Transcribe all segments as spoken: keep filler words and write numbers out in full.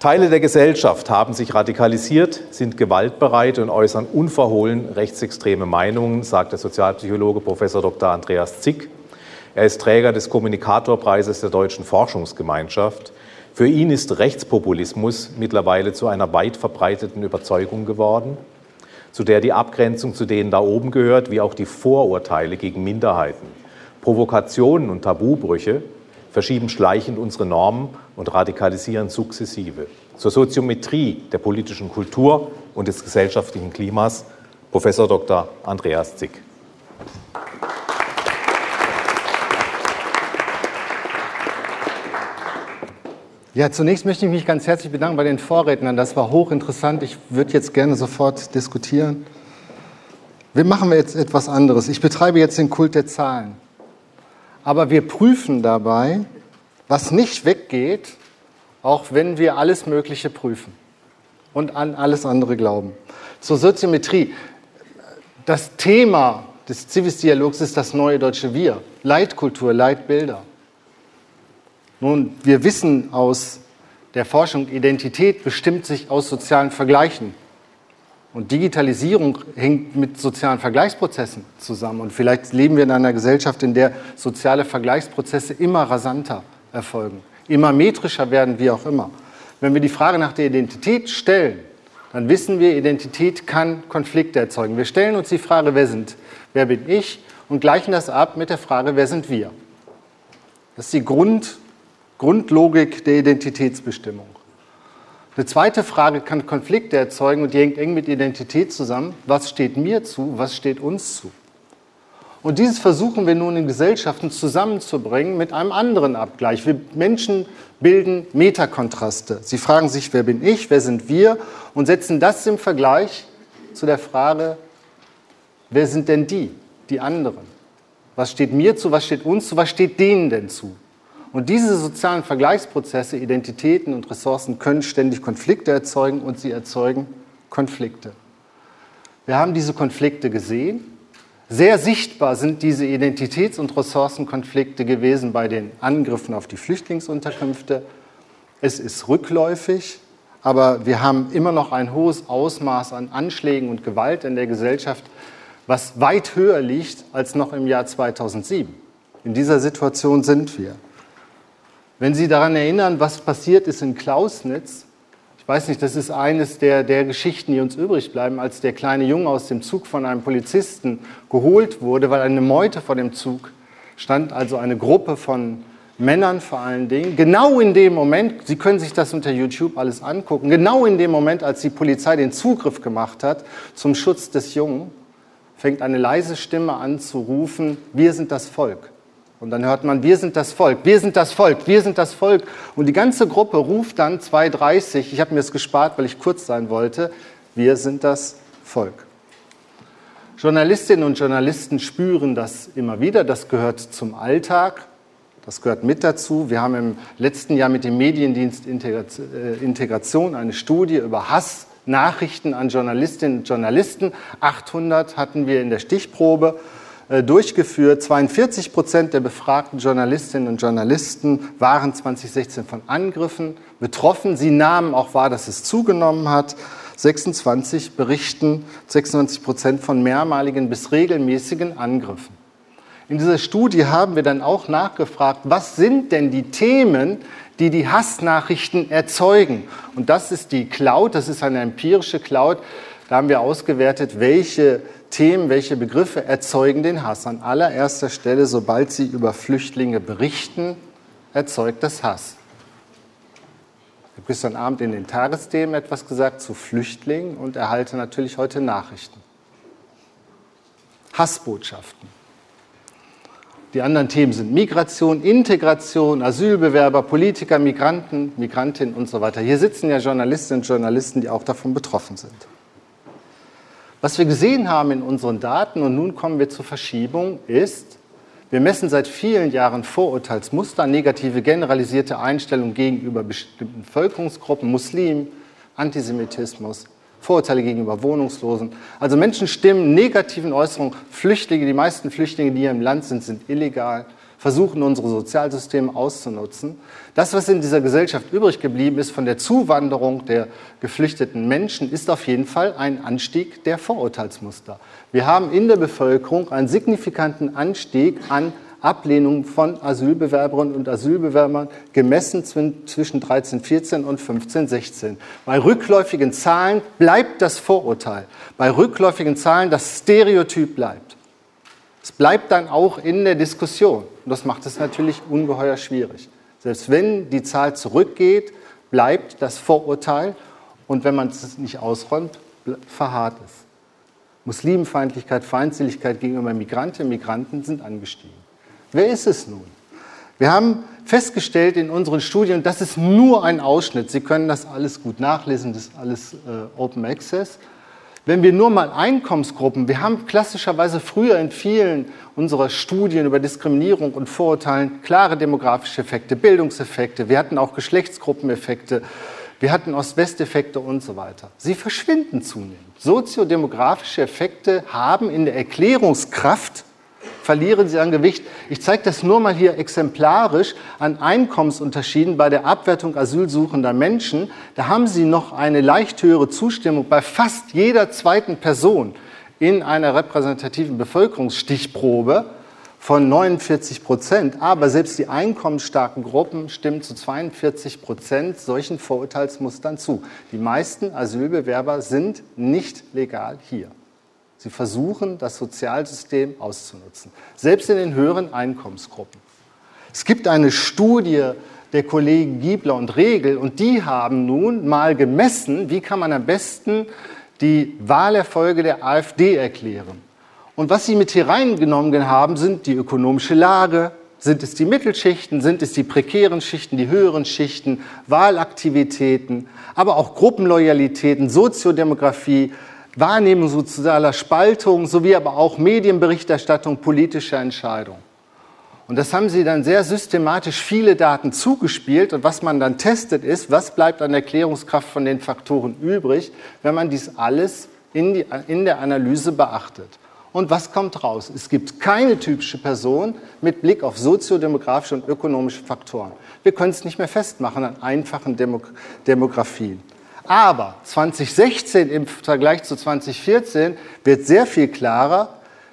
Teile der Gesellschaft haben sich radikalisiert, sind gewaltbereit und äußern unverhohlen rechtsextreme Meinungen, sagt der Sozialpsychologe Professor Doktor Andreas Zick. Er ist Träger des Kommunikatorpreises der Deutschen Forschungsgemeinschaft. Für ihn ist Rechtspopulismus mittlerweile zu einer weit verbreiteten Überzeugung geworden, zu der die Abgrenzung zu denen da oben gehört, wie auch die Vorurteile gegen Minderheiten. Provokationen und Tabubrüche verschieben schleichend unsere Normen und radikalisieren sukzessive. Zur Soziometrie der politischen Kultur und des gesellschaftlichen Klimas, Professor Doktor Andreas Zick. Ja, zunächst möchte ich mich ganz herzlich bedanken bei den Vorrednern. Das war hochinteressant. Ich würde jetzt gerne sofort diskutieren. Wir machen jetzt etwas anderes. Ich betreibe jetzt den Kult der Zahlen. Aber wir prüfen dabei, was nicht weggeht, auch wenn wir alles Mögliche prüfen und an alles andere glauben. Zur Soziometrie. Das Thema des Civis-Dialogs ist das neue deutsche Wir. Leitkultur, Leitbilder. Nun, wir wissen aus der Forschung, Identität bestimmt sich aus sozialen Vergleichen. Und Digitalisierung hängt mit sozialen Vergleichsprozessen zusammen. Und vielleicht leben wir in einer Gesellschaft, in der soziale Vergleichsprozesse immer rasanter erfolgen, immer metrischer werden, wie auch immer. Wenn wir die Frage nach der Identität stellen, dann wissen wir, Identität kann Konflikte erzeugen. Wir stellen uns die Frage, wer sind, wer bin ich, und gleichen das ab mit der Frage, wer sind wir? Das ist die Grund, Grundlogik der Identitätsbestimmung. Eine zweite Frage kann Konflikte erzeugen und die hängt eng mit Identität zusammen. Was steht mir zu, was steht uns zu? Und dieses versuchen wir nun in Gesellschaften zusammenzubringen mit einem anderen Abgleich. Wir Menschen bilden Metakontraste. Sie fragen sich, wer bin ich, wer sind wir, und setzen das im Vergleich zu der Frage, wer sind denn die, die anderen? Was steht mir zu, was steht uns zu, was steht denen denn zu? Und diese sozialen Vergleichsprozesse, Identitäten und Ressourcen können ständig Konflikte erzeugen und sie erzeugen Konflikte. Wir haben diese Konflikte gesehen. Sehr sichtbar sind diese Identitäts- und Ressourcenkonflikte gewesen bei den Angriffen auf die Flüchtlingsunterkünfte. Es ist rückläufig, aber wir haben immer noch ein hohes Ausmaß an Anschlägen und Gewalt in der Gesellschaft, was weit höher liegt als noch im Jahr zweitausendsieben. In dieser Situation sind wir. Wenn Sie daran erinnern, was passiert ist in Klausnitz, ich weiß nicht, das ist eines der, der Geschichten, die uns übrig bleiben, als der kleine Junge aus dem Zug von einem Polizisten geholt wurde, weil eine Meute vor dem Zug stand, also eine Gruppe von Männern vor allen Dingen. Genau in dem Moment, Sie können sich das unter YouTube alles angucken, genau in dem Moment, als die Polizei den Zugriff gemacht hat zum Schutz des Jungen, fängt eine leise Stimme an zu rufen, wir sind das Volk. Und dann hört man, wir sind das Volk, wir sind das Volk, wir sind das Volk. Und die ganze Gruppe ruft dann zwei dreißig, ich habe mir das gespart, weil ich kurz sein wollte, wir sind das Volk. Journalistinnen und Journalisten spüren das immer wieder, das gehört zum Alltag, das gehört mit dazu. Wir haben im letzten Jahr mit dem Mediendienst Integration eine Studie über Hassnachrichten an Journalistinnen und Journalisten. achthundert hatten wir in der Stichprobe durchgeführt. zweiundvierzig Prozent der befragten Journalistinnen und Journalisten waren zwanzig sechzehn von Angriffen betroffen. Sie nahmen auch wahr, dass es zugenommen hat. sechsundzwanzig berichten, sechsundneunzig Prozent von mehrmaligen bis regelmäßigen Angriffen. In dieser Studie haben wir dann auch nachgefragt, was sind denn die Themen, die die Hassnachrichten erzeugen? Und das ist die Cloud, das ist eine empirische Cloud. Da haben wir ausgewertet, welche Themen, welche Begriffe erzeugen den Hass. An allererster Stelle, sobald sie über Flüchtlinge berichten, erzeugt das Hass. Ich habe gestern Abend in den Tagesthemen etwas gesagt zu Flüchtlingen und erhalte natürlich heute Nachrichten. Hassbotschaften. Die anderen Themen sind Migration, Integration, Asylbewerber, Politiker, Migranten, Migrantinnen und so weiter. Hier sitzen ja Journalistinnen und Journalisten, die auch davon betroffen sind. Was wir gesehen haben in unseren Daten, und nun kommen wir zur Verschiebung, ist, wir messen seit vielen Jahren Vorurteilsmuster, negative generalisierte Einstellungen gegenüber bestimmten Bevölkerungsgruppen, Muslimen, Antisemitismus, Vorurteile gegenüber Wohnungslosen. Also Menschen stimmen negativen Äußerungen, Flüchtlinge, die meisten Flüchtlinge, die hier im Land sind, sind illegal. versuchen, unsere Sozialsysteme auszunutzen. Das, was in dieser Gesellschaft übrig geblieben ist von der Zuwanderung der geflüchteten Menschen, ist auf jeden Fall ein Anstieg der Vorurteilsmuster. Wir haben in der Bevölkerung einen signifikanten Anstieg an Ablehnung von Asylbewerberinnen und Asylbewerbern, gemessen zwischen dreizehn vierzehn und fünfzehn sechzehn. Bei rückläufigen Zahlen bleibt das Vorurteil. Bei rückläufigen Zahlen das Stereotyp bleibt. Es bleibt dann auch in der Diskussion. Und das macht es natürlich ungeheuer schwierig. Selbst wenn die Zahl zurückgeht, bleibt das Vorurteil. Und wenn man es nicht ausräumt, verharrt es. Muslimfeindlichkeit, Feindseligkeit gegenüber Migrantinnen und Migranten sind angestiegen. Wer ist es nun? Wir haben festgestellt in unseren Studien, und das ist nur ein Ausschnitt, Sie können das alles gut nachlesen, das ist alles äh, Open Access. Wenn wir nur mal Einkommensgruppen, wir haben klassischerweise früher in vielen unserer Studien über Diskriminierung und Vorurteilen klare demografische Effekte, Bildungseffekte, wir hatten auch Geschlechtsgruppeneffekte, wir hatten Ost-West-Effekte und so weiter. Sie verschwinden zunehmend. Soziodemografische Effekte haben in der Erklärungskraft, verlieren sie an Gewicht. Ich zeige das nur mal hier exemplarisch an Einkommensunterschieden bei der Abwertung asylsuchender Menschen. Da haben Sie noch eine leicht höhere Zustimmung bei fast jeder zweiten Person in einer repräsentativen Bevölkerungsstichprobe von neunundvierzig Prozent. Aber selbst die einkommensstarken Gruppen stimmen zu zweiundvierzig Prozent solchen Vorurteilsmustern zu. Die meisten Asylbewerber sind nicht legal hier. Sie versuchen, das Sozialsystem auszunutzen, selbst in den höheren Einkommensgruppen. Es gibt eine Studie der Kollegen Giebler und Regel, und die haben nun mal gemessen, wie kann man am besten die Wahlerfolge der AfD erklären. Und was sie mit hier reingenommen haben, sind die ökonomische Lage, sind es die Mittelschichten, sind es die prekären Schichten, die höheren Schichten, Wahlaktivitäten, aber auch Gruppenloyalitäten, Soziodemografie, Wahrnehmung sozialer Spaltung sowie aber auch Medienberichterstattung politischer Entscheidungen. Und das haben sie dann sehr systematisch viele Daten zugespielt. Und was man dann testet ist, was bleibt an Erklärungskraft von den Faktoren übrig, wenn man dies alles in, die, in der Analyse beachtet. Und was kommt raus? Es gibt keine typische Person mit Blick auf soziodemografische und ökonomische Faktoren. Wir können es nicht mehr festmachen an einfachen Demog- Demografien. Aber zwanzig sechzehn im Vergleich zu zwanzig vierzehn wird sehr viel klarer,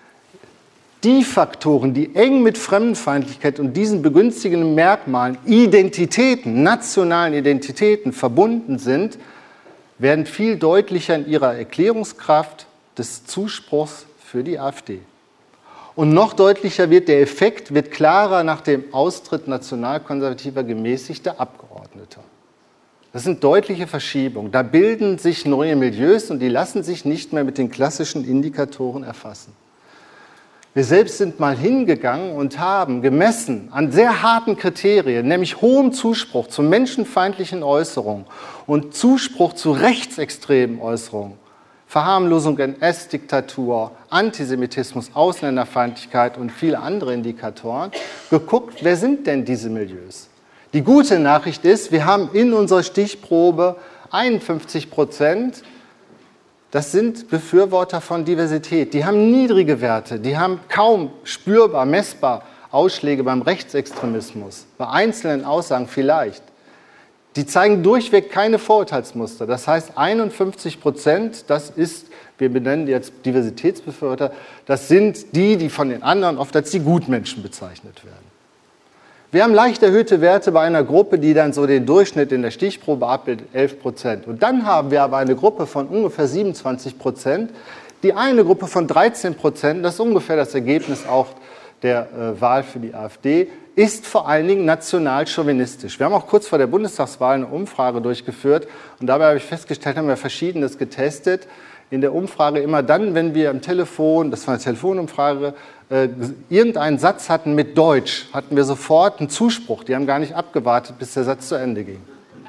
die Faktoren, die eng mit Fremdenfeindlichkeit und diesen begünstigenden Merkmalen, Identitäten, nationalen Identitäten verbunden sind, werden viel deutlicher in ihrer Erklärungskraft des Zuspruchs für die AfD. Und noch deutlicher wird der Effekt, wird klarer nach dem Austritt nationalkonservativer gemäßigter Abgeordneter. Das sind deutliche Verschiebungen. Da bilden sich neue Milieus und die lassen sich nicht mehr mit den klassischen Indikatoren erfassen. Wir selbst sind mal hingegangen und haben gemessen an sehr harten Kriterien, nämlich hohem Zuspruch zu menschenfeindlichen Äußerungen und Zuspruch zu rechtsextremen Äußerungen, Verharmlosung, N S-Diktatur, Antisemitismus, Ausländerfeindlichkeit und viele andere Indikatoren, geguckt, wer sind denn diese Milieus? Die gute Nachricht ist, wir haben in unserer Stichprobe einundfünfzig Prozent, das sind Befürworter von Diversität. Die haben niedrige Werte, die haben kaum spürbar, messbar Ausschläge beim Rechtsextremismus, bei einzelnen Aussagen vielleicht. Die zeigen durchweg keine Vorurteilsmuster. Das heißt, einundfünfzig Prozent, das ist, wir benennen die jetzt Diversitätsbefürworter, das sind die, die von den anderen oft als die Gutmenschen bezeichnet werden. Wir haben leicht erhöhte Werte bei einer Gruppe, die dann so den Durchschnitt in der Stichprobe abbildet, elf Prozent. Und dann haben wir aber eine Gruppe von ungefähr siebenundzwanzig Prozent, die eine Gruppe von dreizehn Prozent, das ist ungefähr das Ergebnis auch der äh, Wahl für die AfD, ist vor allen Dingen national chauvinistisch. Wir haben auch kurz vor der Bundestagswahl eine Umfrage durchgeführt und dabei habe ich festgestellt, haben wir Verschiedenes getestet. In der Umfrage immer dann, wenn wir am Telefon, das war eine Telefonumfrage, äh, irgendeinen Satz hatten mit Deutsch, hatten wir sofort einen Zuspruch. Die haben gar nicht abgewartet, bis der Satz zu Ende ging.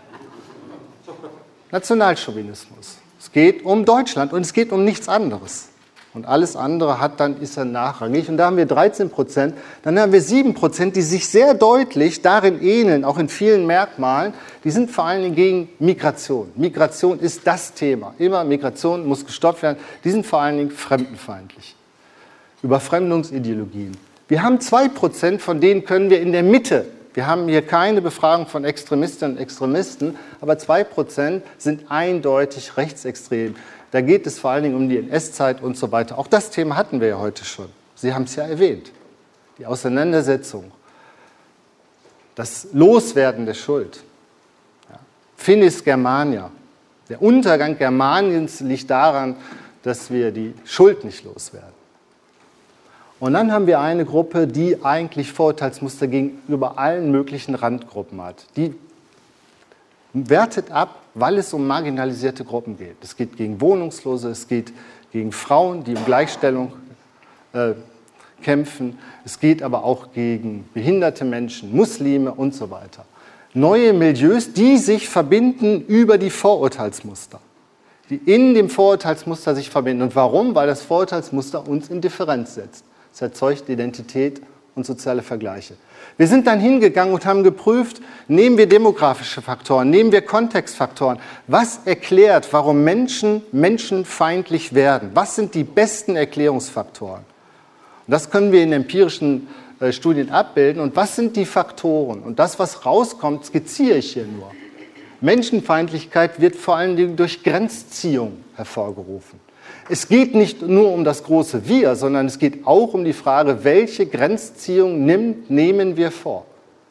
Nationalchauvinismus. Es geht um Deutschland und es geht um nichts anderes. Und alles andere hat dann, ist dann nachrangig. Und da haben wir dreizehn Prozent. Dann haben wir sieben Prozent, die sich sehr deutlich darin ähneln, auch in vielen Merkmalen. Die sind vor allen Dingen gegen Migration. Migration ist das Thema. Immer Migration muss gestoppt werden. Die sind vor allen Dingen fremdenfeindlich. Überfremdungsideologien. Wir haben zwei Prozent, von denen können wir in der Mitte, wir haben hier keine Befragung von Extremistinnen und Extremisten, aber zwei Prozent sind eindeutig rechtsextrem. Da geht es vor allen Dingen um die N S-Zeit und so weiter. Auch das Thema hatten wir ja heute schon. Sie haben es ja erwähnt. Die Auseinandersetzung, das Loswerden der Schuld. Ja. Finis Germania. Der Untergang Germaniens liegt daran, dass wir die Schuld nicht loswerden. Und dann haben wir eine Gruppe, die eigentlich Vorurteilsmuster gegenüber allen möglichen Randgruppen hat. Die wertet ab, weil es um marginalisierte Gruppen geht. Es geht gegen Wohnungslose, es geht gegen Frauen, die um Gleichstellung äh, kämpfen. Es geht aber auch gegen behinderte Menschen, Muslime und so weiter. Neue Milieus, die sich verbinden über die Vorurteilsmuster. Die in dem Vorurteilsmuster sich verbinden. Und warum? Weil das Vorurteilsmuster uns in Differenz setzt. Es erzeugt Identität und soziale Vergleiche. Wir sind dann hingegangen und haben geprüft, nehmen wir demografische Faktoren, nehmen wir Kontextfaktoren. Was erklärt, warum Menschen menschenfeindlich werden? Was sind die besten Erklärungsfaktoren? Und das können wir in empirischen äh, Studien abbilden. Und was sind die Faktoren? Und das, was rauskommt, skizziere ich hier nur. Menschenfeindlichkeit wird vor allen Dingen durch Grenzziehung hervorgerufen. Es geht nicht nur um das große Wir, sondern es geht auch um die Frage, welche Grenzziehung nimmt, nehmen wir vor.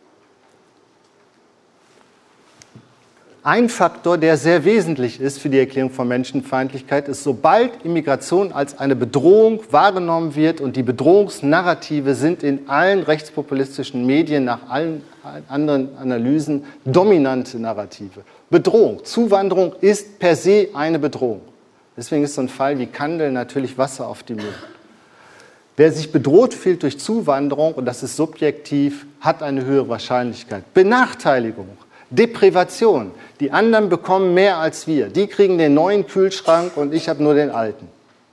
Ein Faktor, der sehr wesentlich ist für die Erklärung von Menschenfeindlichkeit, ist, sobald Immigration als eine Bedrohung wahrgenommen wird und die Bedrohungsnarrative sind in allen rechtspopulistischen Medien nach allen anderen Analysen dominante Narrative. Bedrohung, Zuwanderung ist per se eine Bedrohung. Deswegen ist so ein Fall wie Kandel natürlich Wasser auf die Mühlen. Wer sich bedroht fühlt durch Zuwanderung, und das ist subjektiv, hat eine höhere Wahrscheinlichkeit. Benachteiligung, Deprivation. Die anderen bekommen mehr als wir. Die kriegen den neuen Kühlschrank und ich habe nur den alten.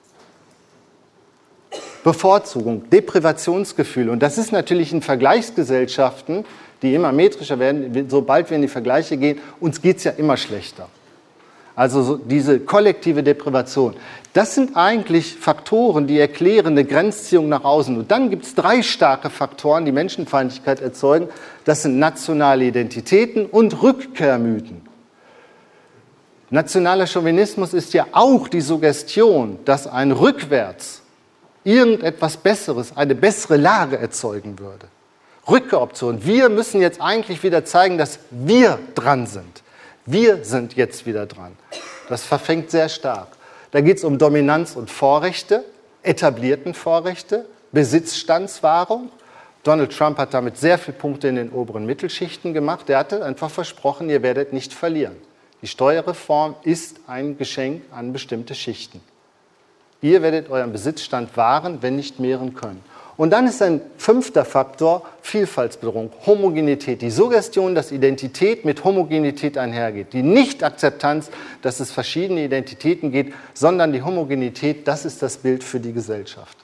Bevorzugung, Deprivationsgefühl. Und das ist natürlich in Vergleichsgesellschaften, die immer metrischer werden, sobald wir in die Vergleiche gehen, uns geht es ja immer schlechter. Also so diese kollektive Deprivation. Das sind eigentlich Faktoren, die erklären eine Grenzziehung nach außen. Und dann gibt es drei starke Faktoren, die Menschenfeindlichkeit erzeugen. Das sind nationale Identitäten und Rückkehrmythen. Nationaler Chauvinismus ist ja auch die Suggestion, dass ein Rückwärts irgendetwas Besseres, eine bessere Lage erzeugen würde. Rückkehroption. Wir müssen jetzt eigentlich wieder zeigen, dass wir dran sind. Wir sind jetzt wieder dran. Das verfängt sehr stark. Da geht es um Dominanz und Vorrechte, etablierten Vorrechte, Besitzstandswahrung. Donald Trump hat damit sehr viele Punkte in den oberen Mittelschichten gemacht. Er hatte einfach versprochen, ihr werdet nicht verlieren. Die Steuerreform ist ein Geschenk an bestimmte Schichten. Ihr werdet euren Besitzstand wahren, wenn nicht mehren können. Und dann ist ein fünfter Faktor Vielfaltsbedrohung, Homogenität. Die Suggestion, dass Identität mit Homogenität einhergeht. Die Nicht-Akzeptanz, dass es verschiedene Identitäten gibt, sondern die Homogenität, das ist das Bild für die Gesellschaft.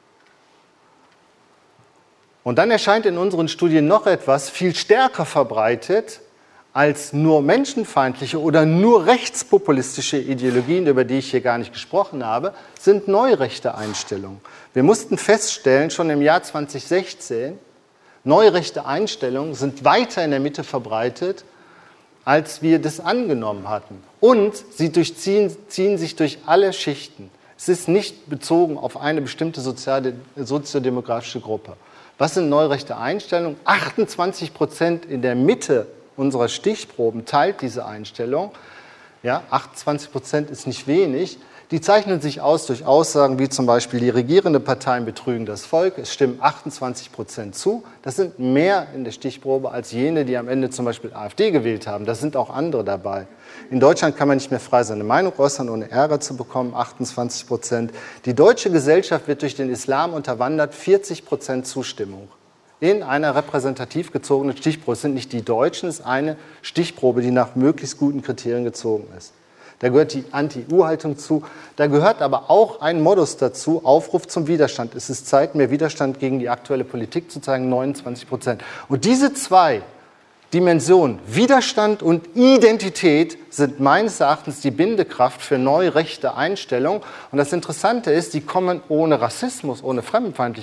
Und dann erscheint in unseren Studien noch etwas viel stärker verbreitet als nur menschenfeindliche oder nur rechtspopulistische Ideologien, über die ich hier gar nicht gesprochen habe, sind neurechte Einstellungen. Wir mussten feststellen, schon im Jahr zwanzig sechzehn, neurechte Einstellungen sind weiter in der Mitte verbreitet, als wir das angenommen hatten. Und sie durchziehen, ziehen sich durch alle Schichten. Es ist nicht bezogen auf eine bestimmte soziale, soziodemografische Gruppe. Was sind neurechte Einstellungen? achtundzwanzig Prozent in der Mitte unserer Stichproben teilt diese Einstellung. Ja, achtundzwanzig Prozent ist nicht wenig. Die zeichnen sich aus durch Aussagen wie zum Beispiel, die regierenden Parteien betrügen das Volk. Es stimmen achtundzwanzig Prozent zu. Das sind mehr in der Stichprobe als jene, die am Ende zum Beispiel AfD gewählt haben. Da sind auch andere dabei. In Deutschland kann man nicht mehr frei seine Meinung äußern, ohne Ärger zu bekommen, achtundzwanzig Prozent. Die deutsche Gesellschaft wird durch den Islam unterwandert, vierzig Prozent Zustimmung. In einer repräsentativ gezogenen Stichprobe. Es sind nicht die Deutschen, es ist eine Stichprobe, die nach möglichst guten Kriterien gezogen ist. Da gehört die Anti-E U-Haltung zu. Da gehört aber auch ein Modus dazu, Aufruf zum Widerstand. Es ist Zeit, mehr Widerstand gegen die aktuelle Politik zu zeigen, neunundzwanzig Prozent. Und diese zwei Dimensionen, Widerstand und Identität, sind meines Erachtens die Bindekraft für neurechte Einstellungen. Und das Interessante ist, die kommen ohne Rassismus, ohne Fremdenfeindlichkeit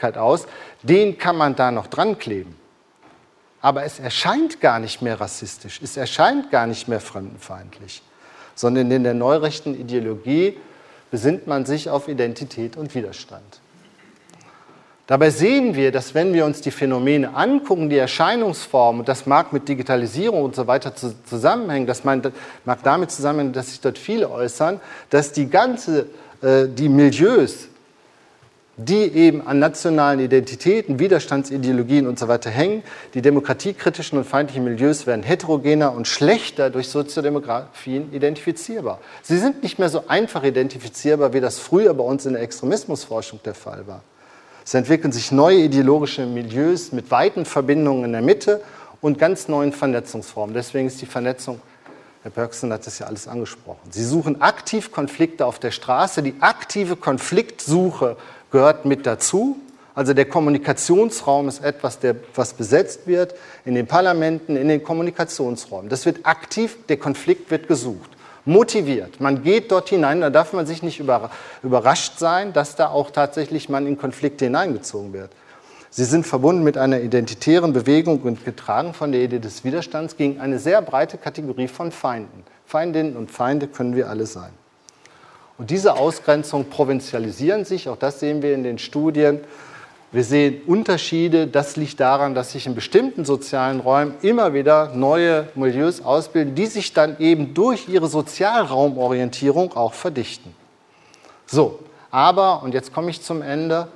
Öffentlichkeit aus, den kann man da noch dran kleben. Aber es erscheint gar nicht mehr rassistisch, es erscheint gar nicht mehr fremdenfeindlich, sondern in der neurechten Ideologie besinnt man sich auf Identität und Widerstand. Dabei sehen wir, dass wenn wir uns die Phänomene angucken, die Erscheinungsformen, und das mag mit Digitalisierung und so weiter zusammenhängen, das mag damit zusammenhängen, dass sich dort viele äußern, dass die ganze, äh, die Milieus, die eben an nationalen Identitäten, Widerstandsideologien und so weiter hängen, die demokratiekritischen und feindlichen Milieus werden heterogener und schlechter durch Soziodemografien identifizierbar. Sie sind nicht mehr so einfach identifizierbar, wie das früher bei uns in der Extremismusforschung der Fall war. Es entwickeln sich neue ideologische Milieus mit weiten Verbindungen in der Mitte und ganz neuen Vernetzungsformen. Deswegen ist die Vernetzung, Herr Bergson hat das ja alles angesprochen. Sie suchen aktiv Konflikte auf der Straße. Die aktive Konfliktsuche gehört mit dazu. Also der Kommunikationsraum ist etwas, der, was besetzt wird in den Parlamenten, in den Kommunikationsräumen. Das wird aktiv, der Konflikt wird gesucht. Motiviert. Man geht dort hinein, da darf man sich nicht überrascht sein, dass da auch tatsächlich man in Konflikte hineingezogen wird. Sie sind verbunden mit einer identitären Bewegung und getragen von der Idee des Widerstands gegen eine sehr breite Kategorie von Feinden. Feindinnen und Feinde können wir alle sein. Und diese Ausgrenzungen provinzialisieren sich, auch das sehen wir in den Studien. Wir sehen Unterschiede, das liegt daran, dass sich in bestimmten sozialen Räumen immer wieder neue Milieus ausbilden, die sich dann eben durch ihre Sozialraumorientierung auch verdichten. So, aber, und jetzt komme ich zum Ende,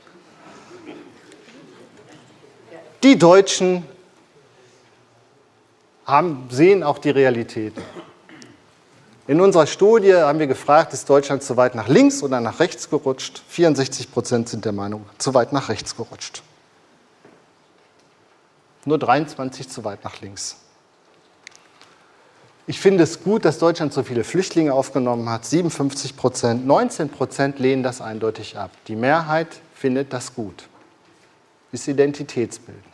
die Deutschen haben, sehen auch die Realität. In unserer Studie haben wir gefragt, ist Deutschland zu weit nach links oder nach rechts gerutscht? vierundsechzig Prozent sind der Meinung, zu weit nach rechts gerutscht. Nur dreiundzwanzig zu weit nach links. Ich finde es gut, dass Deutschland so viele Flüchtlinge aufgenommen hat, siebenundfünfzig Prozent. neunzehn Prozent lehnen das eindeutig ab. Die Mehrheit findet das gut. Ist identitätsbildend.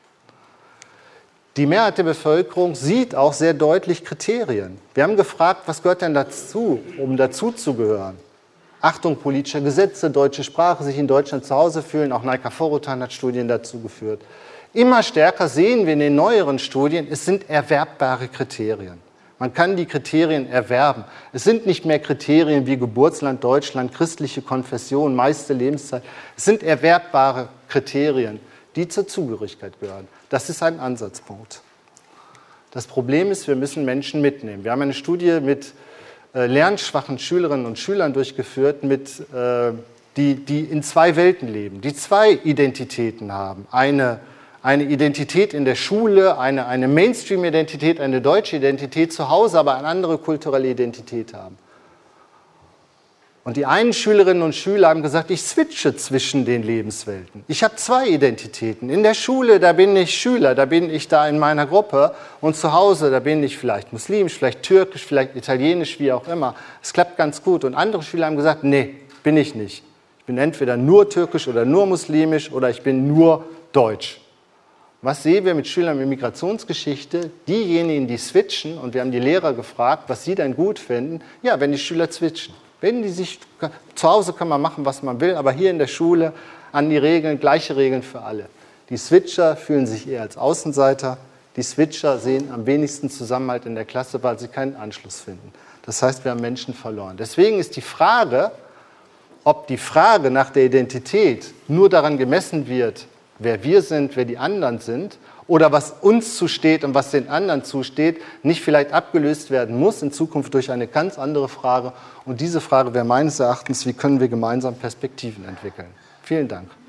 Die Mehrheit der Bevölkerung sieht auch sehr deutlich Kriterien. Wir haben gefragt, was gehört denn dazu, um dazuzugehören? Achtung politischer Gesetze, deutsche Sprache, sich in Deutschland zu Hause fühlen. Auch Naika Forutan hat Studien dazu geführt. Immer stärker sehen wir in den neueren Studien, es sind erwerbbare Kriterien. Man kann die Kriterien erwerben. Es sind nicht mehr Kriterien wie Geburtsland Deutschland, christliche Konfession, meiste Lebenszeit. Es sind erwerbbare Kriterien, die zur Zugehörigkeit gehören. Das ist ein Ansatzpunkt. Das Problem ist, wir müssen Menschen mitnehmen. Wir haben eine Studie mit äh, lernschwachen Schülerinnen und Schülern durchgeführt, mit, äh, die, die in zwei Welten leben, die zwei Identitäten haben. Eine, eine Identität in der Schule, eine, eine Mainstream-Identität, eine deutsche Identität zu Hause, aber eine andere kulturelle Identität haben. Und die einen Schülerinnen und Schüler haben gesagt, ich switche zwischen den Lebenswelten. Ich habe zwei Identitäten. In der Schule, da bin ich Schüler, da bin ich da in meiner Gruppe. Und zu Hause, da bin ich vielleicht muslimisch, vielleicht türkisch, vielleicht italienisch, wie auch immer. Es klappt ganz gut. Und andere Schüler haben gesagt, nee, bin ich nicht. Ich bin entweder nur türkisch oder nur muslimisch oder ich bin nur deutsch. Was sehen wir mit Schülern mit Migrationsgeschichte? Diejenigen, die switchen, und wir haben die Lehrer gefragt, was sie denn gut finden. Ja, wenn die Schüler switchen. Wenn die sich, zu Hause kann man machen, was man will, aber hier in der Schule an die Regeln, gleiche Regeln für alle. Die Switcher fühlen sich eher als Außenseiter. Die Switcher sehen am wenigsten Zusammenhalt in der Klasse, weil sie keinen Anschluss finden. Das heißt, wir haben Menschen verloren. Deswegen ist die Frage, ob die Frage nach der Identität nur daran gemessen wird, wer wir sind, wer die anderen sind, oder was uns zusteht und was den anderen zusteht, nicht vielleicht abgelöst werden muss in Zukunft durch eine ganz andere Frage. Und diese Frage wäre meines Erachtens, wie können wir gemeinsam Perspektiven entwickeln? Vielen Dank.